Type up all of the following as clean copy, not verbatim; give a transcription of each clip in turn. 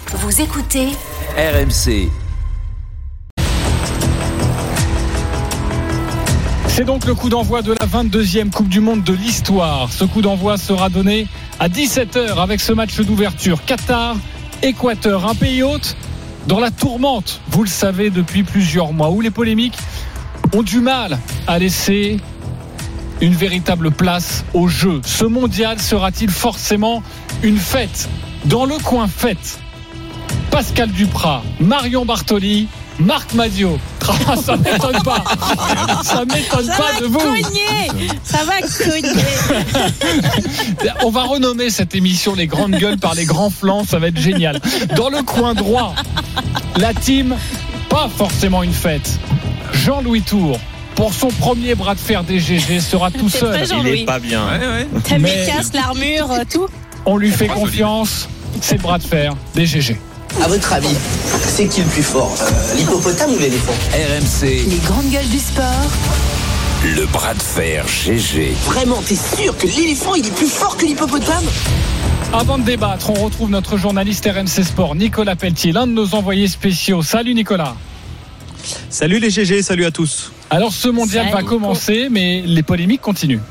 Vous écoutez RMC. C'est donc le coup d'envoi de la 22e Coupe du Monde de l'histoire. Ce coup d'envoi sera donné à 17h avec ce match d'ouverture. Qatar-Équateur, un pays hôte dans la tourmente, vous le savez, depuis plusieurs mois, où les polémiques ont du mal à laisser une véritable place au jeu. Ce mondial sera-t-il forcément une fête? Dans le coin fête, Pascal Duprat, Marion Bartoli, Marc Madiot. Ça m'étonne pas. Ça m'étonne pas de vous. Ça va cogner. On va renommer cette émission Les Grandes Gueules par les Grands Flancs. Ça va être génial. Dans le coin droit, la team, pas forcément une fête. Jean-Louis Tour, pour son premier bras de fer des GG, sera tout seul. Il est pas bien. T'as mis casse, l'armure, tout. On lui fait confiance. C'est le bras de fer des GG. À votre avis, c'est qui le plus fort, l'hippopotame ou l'éléphant? RMC, les grandes gueules du sport. le bras de fer GG. Vraiment, t'es sûr que l'éléphant il est plus fort que l'hippopotame? Avant de débattre, on retrouve notre journaliste RMC Sport, Nicolas Pelletier, l'un de nos envoyés spéciaux. Salut Nicolas. Salut les GG, salut à tous. Alors ce mondial va commencer, mais les polémiques continuent.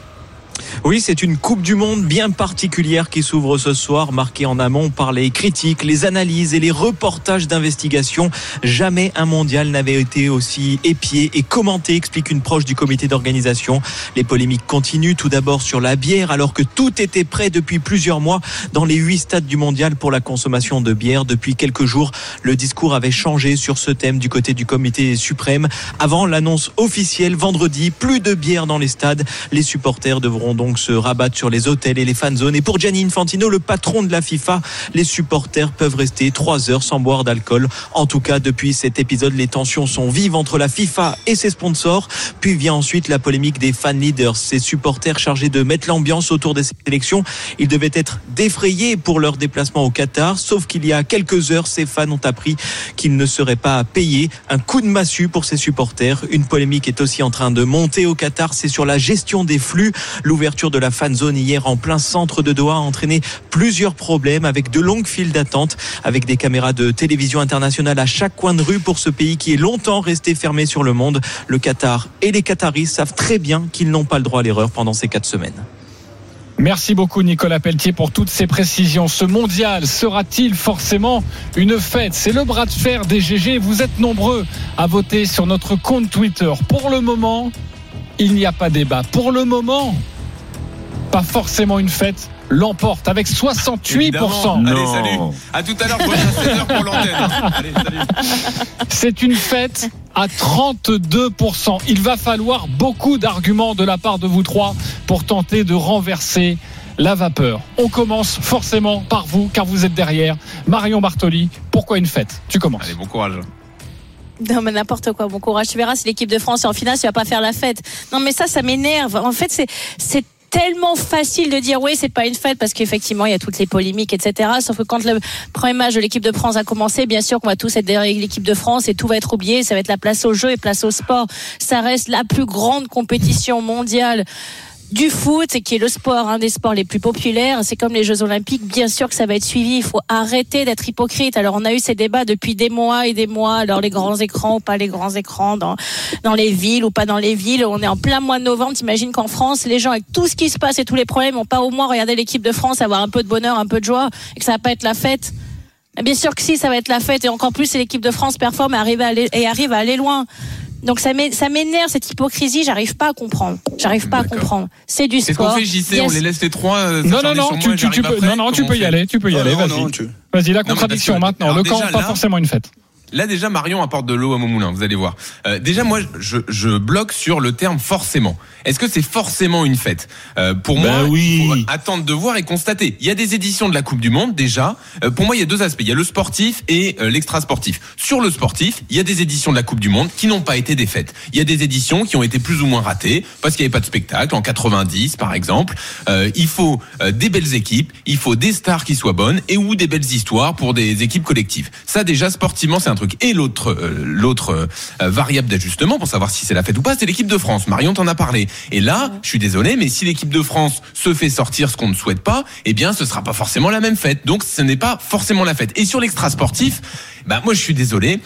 Oui, c'est une Coupe du Monde bien particulière qui s'ouvre ce soir, marquée en amont par les critiques, les analyses et les reportages d'investigation. Jamais un mondial n'avait été aussi épié et commenté, explique une proche du comité d'organisation. Les polémiques continuent, tout d'abord sur la bière, alors que tout était prêt depuis plusieurs mois dans les 8 stades du mondial pour la consommation de bière. Depuis quelques jours, le discours avait changé sur ce thème du côté du comité suprême. Avant l'annonce officielle, vendredi, plus de bière dans les stades. Les supporters devront donc se rabattre sur les hôtels et les fan zones. Et pour Gianni Infantino, le patron de la FIFA, les supporters peuvent rester 3 heures sans boire d'alcool. En tout cas, depuis cet épisode, les tensions sont vives entre la FIFA et ses sponsors. Puis vient ensuite la polémique des fan leaders, ces supporters chargés de mettre l'ambiance autour des sélections. Ils devaient être défrayés pour leur déplacement au Qatar, sauf qu'il y a quelques heures, ces fans ont appris qu'ils ne seraient pas payés. Un coup de massue pour ces supporters. Une polémique est aussi en train de monter au Qatar, c'est sur la gestion des flux. L'ouverture de la fan zone hier en plein centre de Doha a entraîné plusieurs problèmes avec de longues files d'attente, avec des caméras de télévision internationale à chaque coin de rue pour ce pays qui est longtemps resté fermé sur le monde. Le Qatar et les Qataris savent très bien qu'ils n'ont pas le droit à l'erreur pendant ces 4 semaines. Merci beaucoup Nicolas Pelletier pour toutes ces précisions. Ce mondial sera-t-il forcément une fête? C'est le bras de fer des GG. Vous êtes nombreux à voter sur notre compte Twitter. Pour le moment, il n'y a pas débat. Pour le moment, pas forcément une fête, l'emporte avec 68%. Évidemment. Allez, salut. À tout à l'heure pour 16h pour l'antenne. Allez, salut. C'est une fête à 32%. Il va falloir beaucoup d'arguments de la part de vous trois pour tenter de renverser la vapeur. On commence forcément par vous, car vous êtes derrière. Marion Bartoli, pourquoi une fête? Tu commences. Allez, bon courage. Non mais n'importe quoi, bon courage. Tu verras si l'équipe de France est en finale, tu vas pas faire la fête. Non mais ça m'énerve. En fait, c'est tellement facile de dire oui, c'est pas une fête parce qu'effectivement il y a toutes les polémiques, etc. Sauf que quand le premier match de l'équipe de France a commencé, bien sûr qu'on va tous être derrière l'équipe de France et tout va être oublié. Ça va être la place au jeu et place au sport. Ça reste la plus grande compétition mondiale du foot, qui est le sport, un des sports les plus populaires. C'est comme les Jeux Olympiques. Bien sûr que ça va être suivi. Il faut arrêter d'être hypocrite. Alors, on a eu ces débats depuis des mois et des mois. Alors, les grands écrans ou pas les grands écrans dans les villes ou pas dans les villes. On est en plein mois de novembre. T'imagines qu'en France, les gens, avec tout ce qui se passe et tous les problèmes, n'ont pas au moins regardé l'équipe de France, avoir un peu de bonheur, un peu de joie, et que ça va pas être la fête. Bien sûr que si, ça va être la fête. Et encore plus, si l'équipe de France performe et arrive à aller loin. Donc ça m'énerve cette hypocrisie, j'arrive pas à comprendre. C'est du sport. Qu'est-ce qu'on fait, JC? On les laisse les trois. Non, tu peux y aller. Vas-y, la contradiction maintenant. Alors, le camp, pas forcément une fête. Là déjà Marion apporte de l'eau à mon moulin, vous allez voir. Déjà moi je bloque sur le terme forcément. Est-ce que c'est forcément une fête? Pour moi, oui. Il faut attendre de voir et constater. Il y a des éditions de la Coupe du Monde déjà. Pour moi il y a 2 aspects. Il y a le sportif et l'extra-sportif. Sur le sportif, il y a des éditions de la Coupe du Monde qui n'ont pas été des fêtes. Il y a des éditions qui ont été plus ou moins ratées parce qu'il n'y avait pas de spectacle, en 90 par exemple. Il faut des belles équipes, il faut des stars qui soient bonnes et ou des belles histoires pour des équipes collectives. Ça déjà sportivement c'est un truc. truc. Et l'autre variable d'ajustement pour savoir si c'est la fête ou pas, c'est l'équipe de France. Marion t'en a parlé. Et là, je suis désolé, mais si l'équipe de France se fait sortir, ce qu'on ne souhaite pas, eh bien, ce sera pas forcément la même fête. Donc, ce n'est pas forcément la fête. Et sur l'extra sportif, moi, je suis désolé.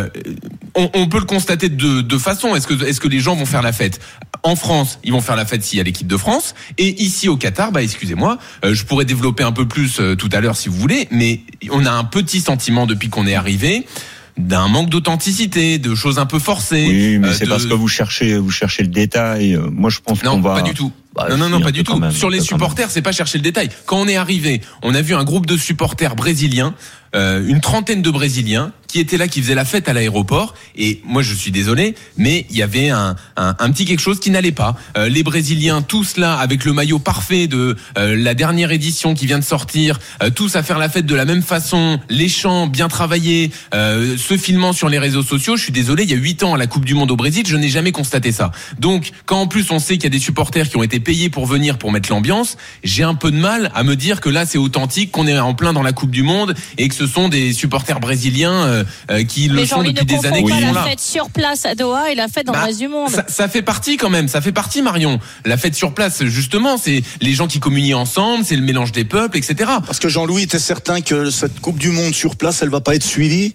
On peut le constater de deux façons. Est-ce que les gens vont faire la fête? En France, ils vont faire la fête s'il y a l'équipe de France. Et ici au Qatar, excusez-moi, je pourrais développer un peu plus tout à l'heure si vous voulez, mais on a un petit sentiment depuis qu'on est arrivé d'un manque d'authenticité, de choses un peu forcées. Oui, mais c'est parce que vous cherchez le détail. Moi, je pense qu'on va... Non, pas du tout. Non, pas du tout. Sur les supporters, c'est pas chercher le détail. Quand on est arrivé, on a vu un groupe de supporters brésiliens, une trentaine de Brésiliens qui étaient là, qui faisaient la fête à l'aéroport. Et moi, je suis désolé, mais il y avait un petit quelque chose qui n'allait pas. Les Brésiliens, tous là, avec le maillot parfait de la dernière édition qui vient de sortir, tous à faire la fête de la même façon, les chants bien travaillés, se filmant sur les réseaux sociaux. Je suis désolé, il y a 8 ans à la Coupe du Monde au Brésil, je n'ai jamais constaté ça. Donc, quand en plus on sait qu'il y a des supporters qui ont été payés pour venir pour mettre l'ambiance, j'ai un peu de mal à me dire que là c'est authentique, qu'on est en plein dans la Coupe du Monde et que ce sont des supporters brésiliens qui le sont depuis des années. Mais la fête sur place à Doha et la fête dans le reste du monde. Ça fait partie quand même, ça fait partie Marion. La fête sur place justement, c'est les gens qui communient ensemble, c'est le mélange des peuples, etc. Parce que Jean-Louis était certain que cette Coupe du Monde sur place, elle va pas être suivie.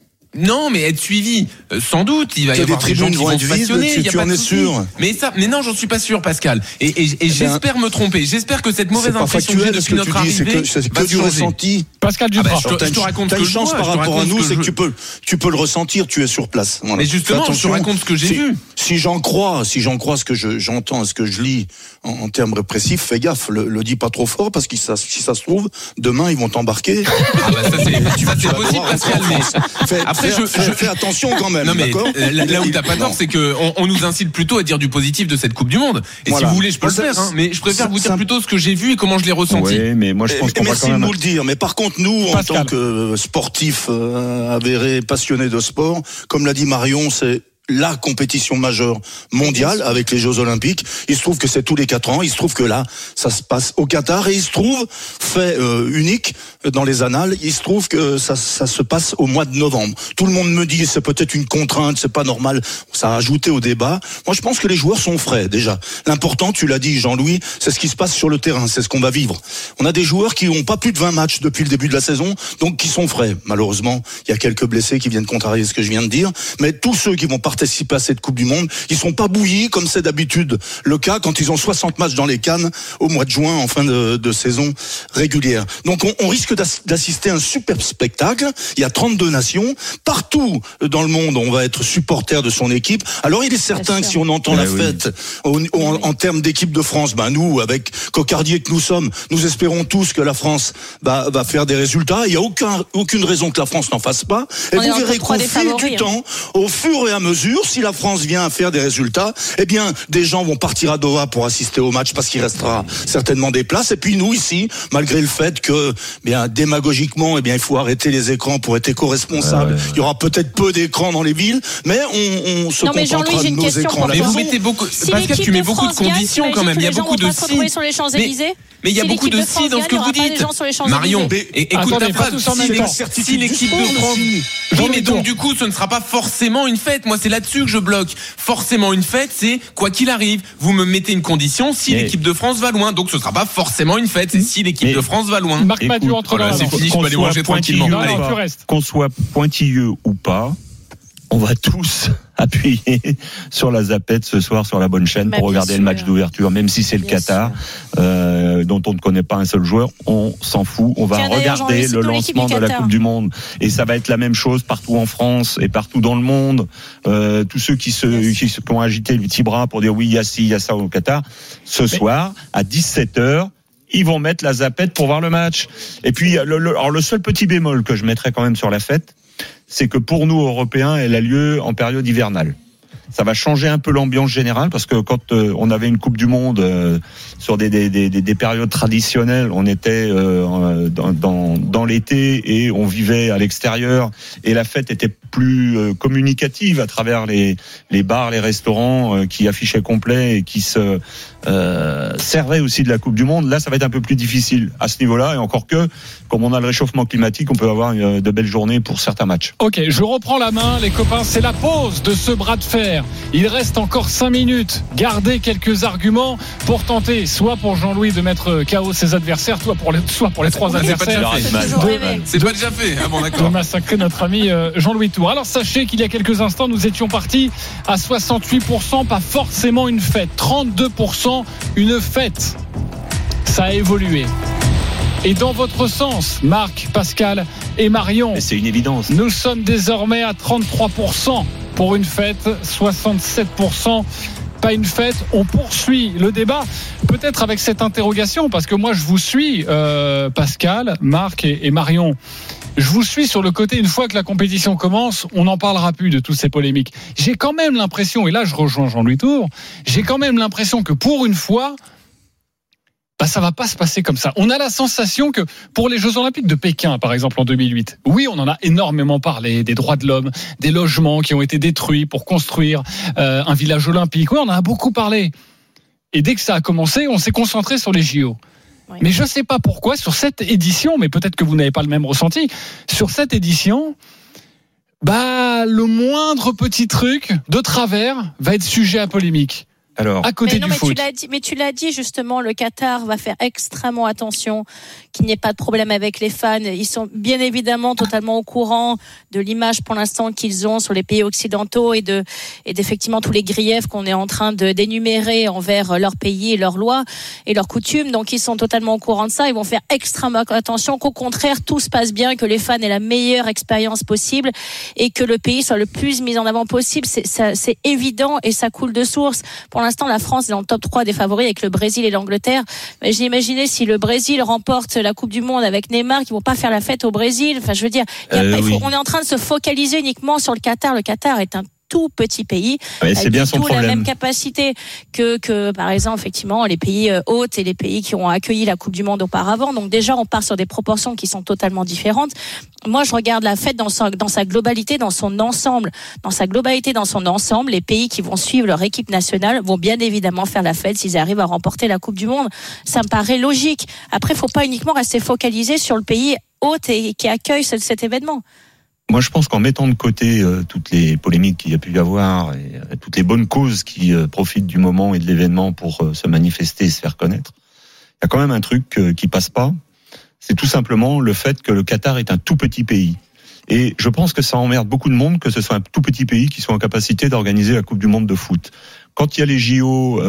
Non, mais être suivi, sans doute, il va y avoir des gens qui vont se passionner. Tu en es sûr? Mais non, j'en suis pas sûr, Pascal. Et j'espère me tromper. J'espère que cette mauvaise impression que j'ai depuis notre arrivée, c'est que du ressenti. Pascal Duprat. Je te raconte ce que je vois. Par rapport à nous, c'est que tu peux le ressentir. Tu es sur place. Voilà. Mais justement, je te raconte ce que j'ai vu. Si j'en crois ce que j'entends, ce que je lis en termes répressifs, fais gaffe. Le dis pas trop fort parce que si ça se trouve, demain ils vont t'embarquer. Ça c'est possible, Pascal. Après, fais attention quand même. Non, mais d'accord. Là où t'as pas tort, c'est que on nous incite plutôt à dire du positif de cette Coupe du Monde. Et si vous voulez, je peux le faire. Mais je préfère vous dire plutôt ce que j'ai vu et comment je l'ai ressenti. Oui, mais moi je pense qu'on va quand même. Merci de nous le dire. Mais par contre, nous, en tant que sportifs avérés, passionnés de sport, comme l'a dit Marion, c'est la compétition majeure mondiale avec les Jeux Olympiques. Il se trouve que c'est tous les 4 ans. Il se trouve que là, ça se passe au Qatar et il se trouve, fait unique dans les annales, il se trouve que ça se passe au mois de novembre. Tout le monde me dit c'est peut-être une contrainte, c'est pas normal. Ça a ajouté au débat. Moi, je pense que les joueurs sont frais déjà. L'important, tu l'as dit, Jean-Louis, c'est ce qui se passe sur le terrain, c'est ce qu'on va vivre. On a des joueurs qui ont pas plus de 20 matchs depuis le début de la saison, donc qui sont frais. Malheureusement, il y a quelques blessés qui viennent contrarier ce que je viens de dire, mais tous ceux qui vont participer à cette Coupe du Monde, ils sont pas bouillis comme c'est d'habitude le cas quand ils ont 60 matchs dans les cannes au mois de juin en fin de saison régulière. Donc on risque d'assister à un super spectacle. Il y a 32 nations. Partout dans le monde, on va être supporter de son équipe. Alors il est certain que si on entend la fête en termes d'équipe de France, nous, avec cocardiers que nous sommes, nous espérons tous que la France va faire des résultats. Il n'y a aucune raison que la France n'en fasse pas. Et vous verrez qu'au fil du temps, au fur et à mesure, si la France vient à faire des résultats, eh bien, des gens vont partir à Doha pour assister au match parce qu'il restera certainement des places. Et puis nous ici, malgré le fait que, démagogiquement, il faut arrêter les écrans pour être éco-responsable. Il y aura peut-être peu d'écrans dans les villes, mais on se contentera de nos écrans. Mais vous mettez beaucoup, Pascal, tu mets beaucoup de conditions quand même. Il y a beaucoup de si. Mais il y a beaucoup de si dans ce que vous dites. Marion, écoute ta phrase. Si l'équipe de France. Oui, mais donc du coup, ce ne sera pas forcément une fête. Moi, c'est là-dessus que je bloque. Forcément une fête, c'est quoi qu'il arrive. Vous me mettez une condition si l'équipe de France va loin. Donc ce ne sera pas forcément une fête, c'est si l'équipe de France va loin. Marc Madiot entre là. C'est fini, je peux aller manger tranquillement. Qu'on soit pointilleux ou pas, on va tous appuyer sur la zapette ce soir sur la bonne chaîne pour regarder le match d'ouverture, même si c'est le Qatar, dont on ne connaît pas un seul joueur, on s'en fout. On va regarder le lancement de la Coupe du Monde et ça va être la même chose partout en France et partout dans le monde. Tous ceux qui ont agité le petit bras pour dire oui, il y a ci, il y a ça au Qatar, ce soir à 17h, ils vont mettre la zapette pour voir le match. Et puis, alors le seul petit bémol que je mettrais quand même sur la fête, c'est que pour nous, Européens, elle a lieu en période hivernale. Ça va changer un peu l'ambiance générale parce que quand on avait une Coupe du Monde sur des périodes traditionnelles, on était dans l'été et on vivait à l'extérieur et la fête était plus communicative à travers les bars, les restaurants qui affichaient complet et qui se servaient aussi de la Coupe du Monde. Là, ça va être un peu plus difficile à ce niveau-là, et encore que, comme on a le réchauffement climatique, on peut avoir de belles journées pour certains matchs. Ok, je reprends la main, les copains, c'est la pause de ce bras de fer. Il reste encore 5 minutes. Gardez quelques arguments pour tenter, soit pour Jean-Louis de mettre KO ses adversaires, soit pour les trois adversaires. C'est pas déjà fait. Ah bon, d'accord. De massacrer notre ami Jean-Louis Tour. Alors sachez qu'il y a quelques instants, nous étions partis à 68%, pas forcément une fête. 32%, une fête. Ça a évolué. Et dans votre sens, Marc, Pascal et Marion, mais c'est une évidence. Nous sommes désormais à 33% pour une fête, 67% pas une fête. On poursuit le débat, peut-être avec cette interrogation, parce que moi je vous suis, Pascal, Marc et Marion. Je vous suis sur le côté, une fois que la compétition commence, on n'en parlera plus de toutes ces polémiques. J'ai quand même l'impression, et là je rejoins Jean-Louis Tour, j'ai quand même l'impression que pour une fois, ça va pas se passer comme ça. On a la sensation que pour les Jeux Olympiques de Pékin, par exemple en 2008, oui, on en a énormément parlé, des droits de l'homme, des logements qui ont été détruits pour construire un village olympique. Oui, on en a beaucoup parlé. Et dès que ça a commencé, on s'est concentré sur les JO. Oui. Mais je sais pas pourquoi sur cette édition, mais peut-être que vous n'avez pas le même ressenti, sur cette édition, le moindre petit truc de travers va être sujet à polémique. Alors, à côté du foot. Tu l'as dit justement, le Qatar va faire extrêmement attention qu'il n'y ait pas de problème avec les fans. Ils sont bien évidemment totalement au courant de l'image pour l'instant qu'ils ont sur les pays occidentaux et d'effectivement tous les griefs qu'on est en train d'énumérer envers leur pays et leurs lois et leurs coutumes. Donc ils sont totalement au courant de ça. Ils vont faire extrêmement attention qu'au contraire tout se passe bien, que les fans aient la meilleure expérience possible et que le pays soit le plus mis en avant possible. C'est évident et ça coule de source. Pour l'instant, la France est dans le top 3 des favoris avec le Brésil et l'Angleterre. Mais j'ai imaginé si le Brésil remporte la Coupe du Monde avec Neymar, qu'ils vont pas faire la fête au Brésil. Enfin, je veux dire, on est en train de se focaliser uniquement sur le Qatar. Le Qatar est un tout petit pays, c'est bien son problème. La même capacité que par exemple effectivement les pays hôtes et les pays qui ont accueilli la Coupe du Monde auparavant. Donc déjà on part sur des proportions qui sont totalement différentes. Moi je regarde la fête dans sa globalité, dans son ensemble, les pays qui vont suivre leur équipe nationale vont bien évidemment faire la fête s'ils arrivent à remporter la Coupe du Monde. Ça me paraît logique. Après faut pas uniquement rester focalisé sur le pays hôte et qui accueille cet événement. Moi, je pense qu'en mettant de côté toutes les polémiques qu'il y a pu y avoir et toutes les bonnes causes qui profitent du moment et de l'événement pour se manifester et se faire connaître, il y a quand même un truc qui passe pas. C'est tout simplement le fait que le Qatar est un tout petit pays. Et je pense que ça emmerde beaucoup de monde que ce soit un tout petit pays qui soit en capacité d'organiser la Coupe du Monde de foot. Quand il y a les JO...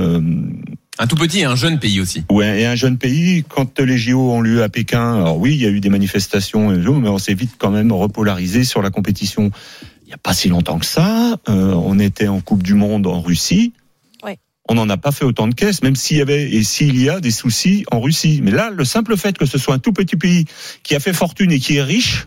Un tout petit et un jeune pays aussi. Ouais, et un jeune pays, quand les JO ont lieu à Pékin, alors oui, il y a eu des manifestations, mais on s'est vite quand même repolarisé sur la compétition. Il n'y a pas si longtemps que ça, on était en Coupe du Monde en Russie. Ouais. On n'en a pas fait autant de caisses, même s'il y a des soucis en Russie. Mais là, le simple fait que ce soit un tout petit pays qui a fait fortune et qui est riche,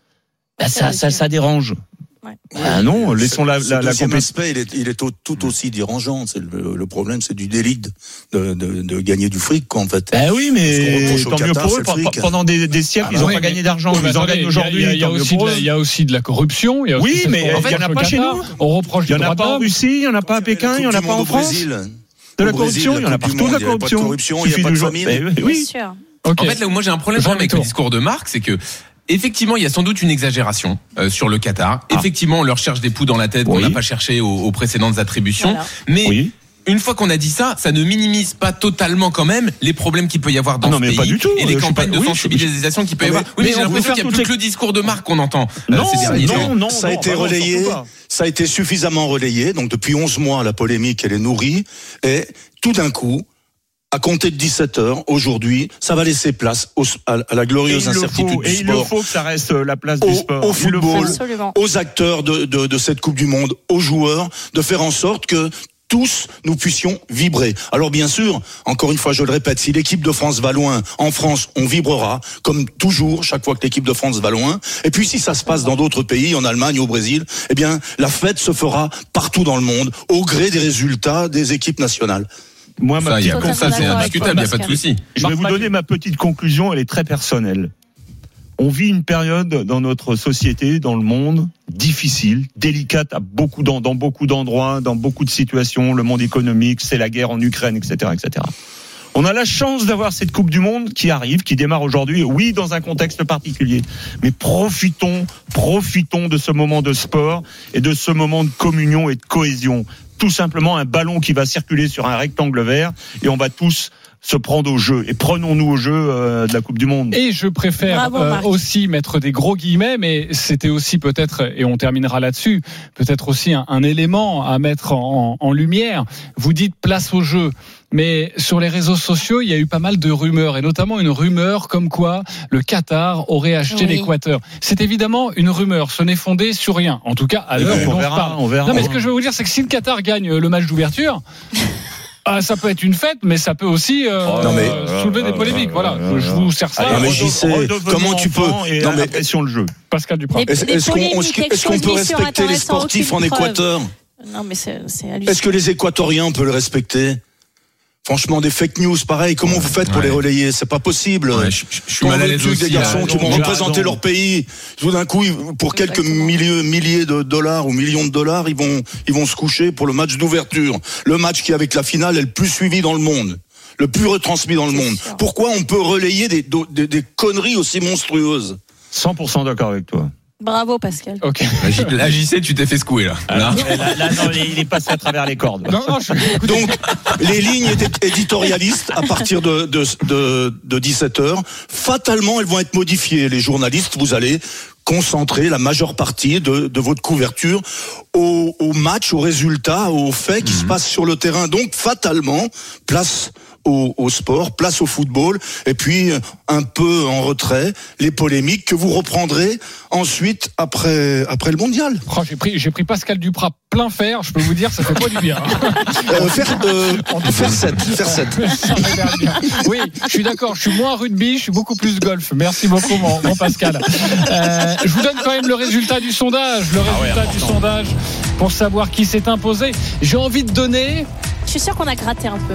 ça dérange. Ouais. Ah non, laissons la compétition. Il est tout aussi dérangeant. C'est le problème, c'est du délit de gagner du fric, quoi, en fait. Ben oui, mais tant mieux pour eux. Pendant des siècles, ils n'ont pas gagné d'argent. Ils en gagnent aujourd'hui. Il y a aussi de la corruption. Oui, mais il n'y en a pas chez nous. On reproche. Il n'y en a pas en Russie, il n'y en a pas à Pékin, il n'y en a pas en France. De la corruption, il y en a partout de la corruption. Il n'y a pas de famine. Oui. En fait, là où moi j'ai un problème avec le discours de Marc, c'est que effectivement, il y a sans doute une exagération sur le Qatar. Effectivement, on leur cherche des poux dans la tête qu'on n'a pas cherché aux précédentes attributions. Voilà. Mais une fois qu'on a dit ça, ça ne minimise pas totalement quand même les problèmes qu'il peut y avoir dans ce pays pas du tout. Et les campagnes de sensibilisation qu'il peut y avoir. Oui, mais j'ai l'impression qu'il n'y a plus que le discours de Marc qu'on entend ces derniers temps. Non, ça a été relayé. Ça a été suffisamment relayé. Donc depuis 11 mois, la polémique, elle est nourrie. Et tout d'un coup, à compter de 17h, aujourd'hui, ça va laisser place à la glorieuse incertitude du sport. Et il faut que ça reste la place du sport. Au football, aux acteurs de cette Coupe du Monde, aux joueurs, de faire en sorte que tous nous puissions vibrer. Alors bien sûr, encore une fois, je le répète, si l'équipe de France va loin, en France, on vibrera, comme toujours, chaque fois que l'équipe de France va loin. Et puis si ça se passe dans d'autres pays, en Allemagne, au Brésil, eh bien, la fête se fera partout dans le monde, au gré des résultats des équipes nationales. Moi, c'est indiscutable, il n'y a pas de souci. Je vais vous donner ma petite conclusion, elle est très personnelle. On vit une période dans notre société, dans le monde, difficile, délicate dans beaucoup d'endroits, dans beaucoup de situations. Le monde économique, c'est la guerre en Ukraine, etc., etc. On a la chance d'avoir cette Coupe du Monde qui arrive, qui démarre aujourd'hui, oui, dans un contexte particulier. Mais profitons de ce moment de sport et de ce moment de communion et de cohésion. Tout simplement un ballon qui va circuler sur un rectangle vert et on va tous se prendre au jeu. Et prenons-nous au jeu de la Coupe du Monde. Et je préfère aussi mettre des gros guillemets, mais c'était aussi peut-être, et on terminera là-dessus, peut-être aussi un élément à mettre en lumière. Vous dites place au jeu. Mais sur les réseaux sociaux, il y a eu pas mal de rumeurs, et notamment une rumeur comme quoi le Qatar aurait acheté l'Équateur. C'est évidemment une rumeur, ce n'est fondé sur rien. En tout cas, à l'heure où on parle. On verra. Non, mais ce que je veux vous dire, c'est que si le Qatar gagne le match d'ouverture, ça peut être une fête, mais ça peut aussi soulever des polémiques. Voilà, je vous sers ça. Non, mais comment tu peux pression le jeu. Pascal Duprat. Est-ce qu'on peut respecter les sportifs en Équateur ? Non, mais c'est hallucinant. Est-ce que les Équatoriens peuvent le respecter ? Franchement, des fake news, pareil. Comment vous faites pour les relayer ? C'est pas possible. Ouais, je suis mal à l'aise aussi. Des garçons qui vont représenter leur pays. Tout d'un coup, pour quelques milliers de dollars ou millions de dollars, ils vont se coucher pour le match d'ouverture. Le match qui, avec la finale, est le plus suivi dans le monde. Le plus retransmis dans le monde. Sûr. Pourquoi on peut relayer des conneries aussi monstrueuses ? 100% d'accord avec toi. Bravo Pascal. Ok. La JC, tu t'es fait secouer là. Là, non, il est passé à travers les cordes. Donc, les lignes éditorialistes, à partir de 17h, fatalement, elles vont être modifiées. Les journalistes, vous allez concentrer la majeure partie de votre couverture au match, aux résultats, aux faits qui se passent sur le terrain. Donc, fatalement, place au sport, place au football, et puis un peu en retrait les polémiques que vous reprendrez ensuite après le mondial. Oh, j'ai pris Pascal Duprat plein fer, je peux vous dire, ça fait pas du bien. Faire 7. Oui, je suis d'accord, je suis moins rugby, je suis beaucoup plus golf. Merci beaucoup mon Pascal. Je vous donne quand même le résultat du sondage, sondage pour savoir qui s'est imposé. J'ai envie de donner. Je suis sûr qu'on a gratté un peu.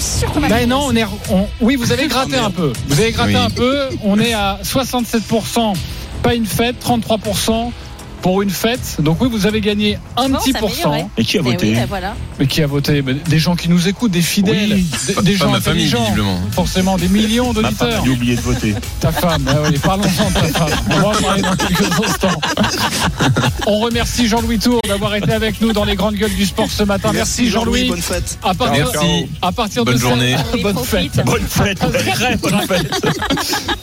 Oui, vous avez gratté un peu. Vous avez gratté un peu. On est à 67%. Pas une fête, 33% pour une fête. Donc oui, vous avez gagné un petit pourcent. Et qui a voté ? Mais qui a voté ? Des gens qui nous écoutent, des fidèles, des gens intelligents. Forcément, des millions d'auditeurs. J'ai oublié de voter. Ta femme, parlons-en de ta femme. On va en parler dans quelques instants. On remercie Jean-Louis Tour d'avoir été avec nous dans les grandes gueules du sport ce matin. Merci Jean-Louis. Bonne fête. À partir bonne journée. Bonne fête. Bonne fête. Très bonne fête.